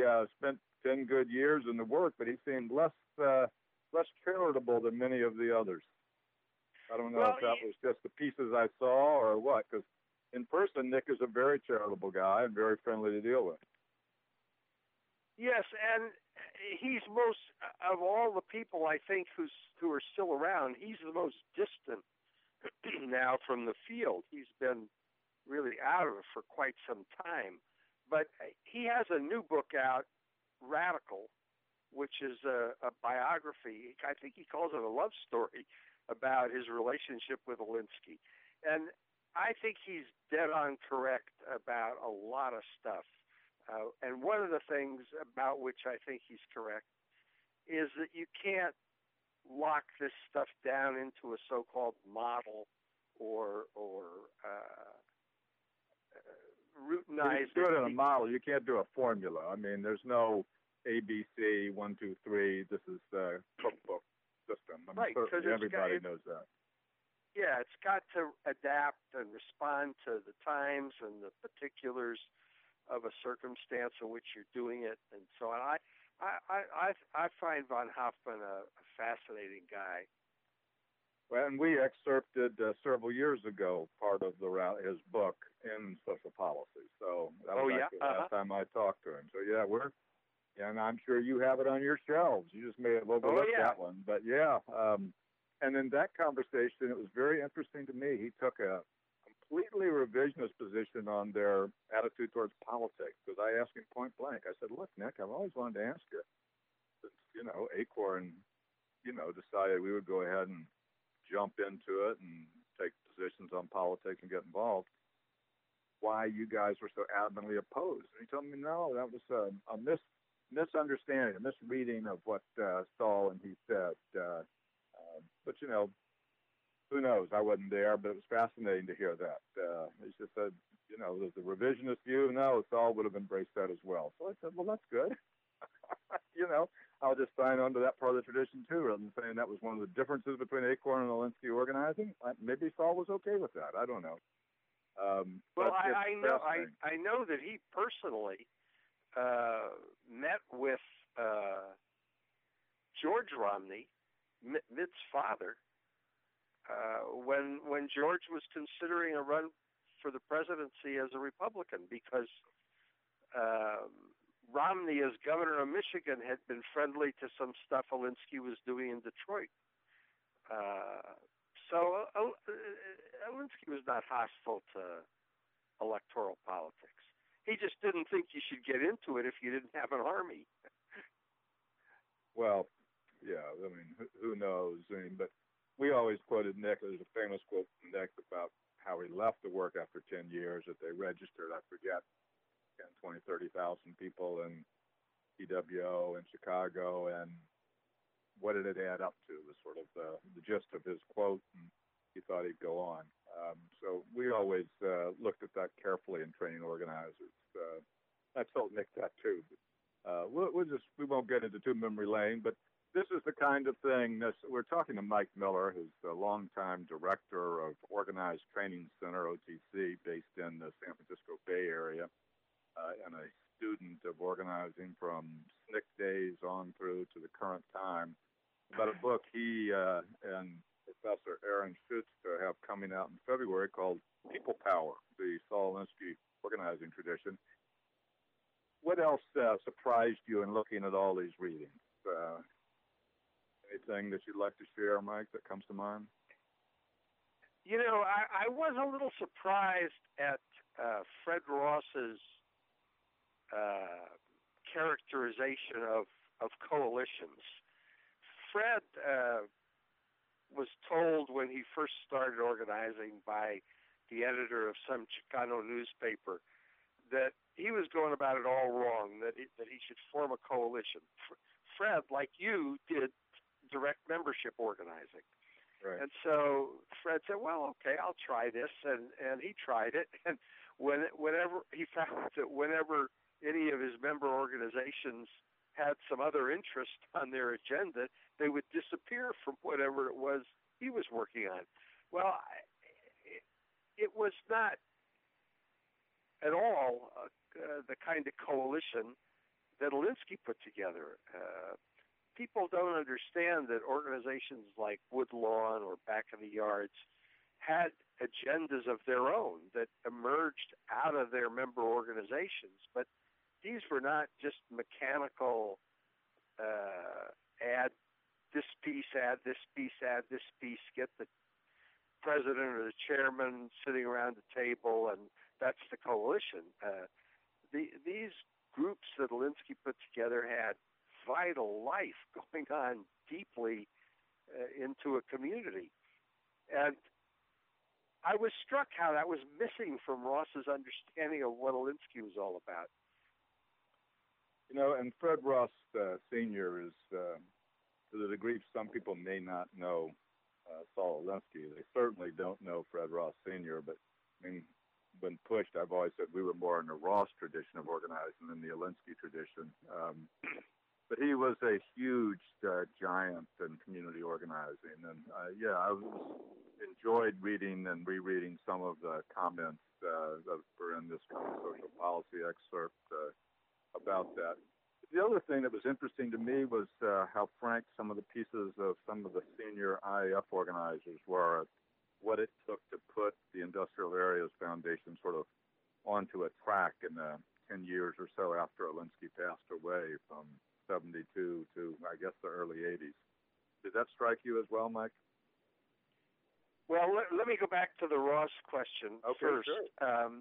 spent 10 good years in the work, but he seemed less charitable than many of the others. I don't know if that was just the pieces I saw or what, because in person, Nick is a very charitable guy and very friendly to deal with. Yes, and he's most, of all the people I think who are still around, he's the most distant now from the field. He's been really out of it for quite some time. But he has a new book out, Radical, which is a biography. I think he calls it a love story about his relationship with Alinsky. And I think he's dead on correct about a lot of stuff. And one of the things about which I think he's correct is that you can't lock this stuff down into a so-called model or routinize it. You can do it in a model. You can't do a formula. I mean, there's no ABC, 1, 2, 3. This is the cookbook system. I mean, right, certainly everybody knows that. Yeah, it's got to adapt and respond to the times and the particulars of a circumstance in which you're doing it, and so on. I find von Hoffman a fascinating guy. Well, and we excerpted several years ago part of his book in Social Policy. So that was actually the last time I talked to him. So and I'm sure you have it on your shelves. You just may have overlooked that one, but and in that conversation, it was very interesting to me. He took a completely revisionist position on their attitude towards politics, because I asked him point blank. I said, look, Nick, I've always wanted to ask you, since, Acorn, decided we would go ahead and jump into it and take positions on politics and get involved, why you guys were so adamantly opposed. And he told me, no, that was a misunderstanding, a misreading of what Stahl and he said. But, who knows? I wasn't there, but it was fascinating to hear that. He just said, there's the revisionist view. No, Stahl would have embraced that as well. So I said, well, that's good. I'll just sign on to that part of the tradition, too, rather than saying that was one of the differences between Acorn and Alinsky organizing. Maybe Stahl was okay with that. I don't know. Well, I know that he personally met with George Romney, Mitt's father, when George was considering a run for the presidency as a Republican, because Romney, as governor of Michigan, had been friendly to some stuff Alinsky was doing in Detroit. So Alinsky was not hostile to electoral politics. He just didn't think you should get into it if you didn't have an army. Well, yeah, I mean, who knows? But we always quoted Nick. There's a famous quote from Nick about how he left the work after 10 years, that they registered, I forget, 10, 20, 30,000 people in EWO in Chicago, and what did it add up to was sort of the gist of his quote, and he thought he'd go on. So we always looked at that carefully in training organizers. I told Nick that too. We won't get into too memory lane, but this is the kind of thing. We're talking to Mike Miller, who's the longtime director of Organized Training Center, OTC, based in the San Francisco Bay Area, and a student of organizing from SNCC days on through to the current time. About a book he and Professor Aaron Schutz have coming out in February called People Power, the Saul Alinsky organizing tradition. What else surprised you in looking at all these readings? Anything that you'd like to share, Mike, that comes to mind? I was a little surprised at Fred Ross's characterization of coalitions. Fred was told when he first started organizing by the editor of some Chicano newspaper that he was going about it all wrong, that he should form a coalition. Fred, like you, did direct membership organizing. Right. And so Fred said, well, okay, I'll try this. And he tried it. And whenever he found that whenever any of his member organizations had some other interest on their agenda, they would disappear from whatever it was he was working on. Well, it was not at all the kind of coalition that Alinsky put together. People don't understand that organizations like Woodlawn or Back in the Yards had agendas of their own that emerged out of their member organizations, but these were not just mechanical add this piece, add this piece, add this piece, get the president or the chairman sitting around the table, and that's the coalition. These groups that Alinsky put together had vital life going on deeply into a community. And I was struck how that was missing from Ross's understanding of what Alinsky was all about. And Fred Ross Sr. is, to the degree some people may not know Saul Alinsky, they certainly don't know Fred Ross Sr., but I mean, when pushed, I've always said we were more in the Ross tradition of organizing than the Alinsky tradition. But he was a huge giant in community organizing. And I enjoyed reading and rereading some of the comments that were in this kind of social policy excerpt about that. The other thing that was interesting to me was how frank some of the pieces of some of the senior IAF organizers were at what it took to put the Industrial Areas Foundation sort of onto a track in the 10 years or so after Alinsky passed away, from 72 to, I guess, the early 80s. Did that strike you as well, Mike? Well, let me go back to the Ross question first. Sure.